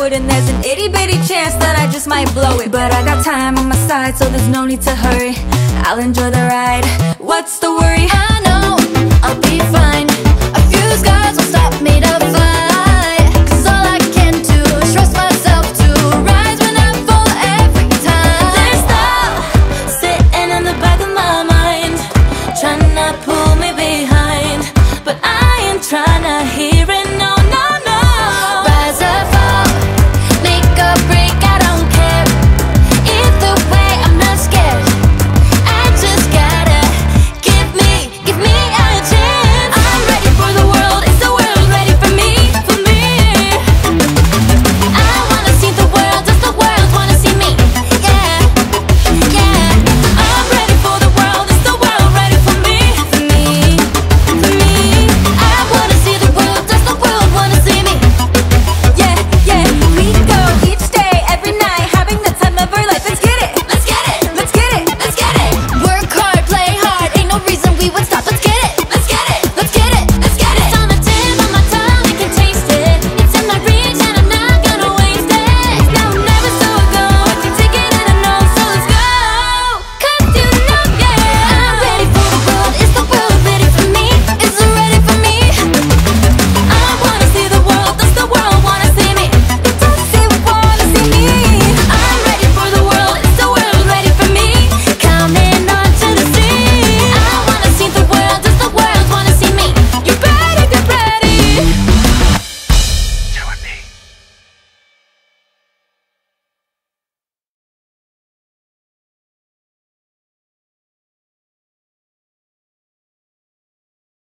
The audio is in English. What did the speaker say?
road, and there's an itty-bitty chance that I just might blow it. But I got time on my side, so there's no need to hurry. I'll enjoy the ride, what's the worry? I know I'll be fine. A few scars will start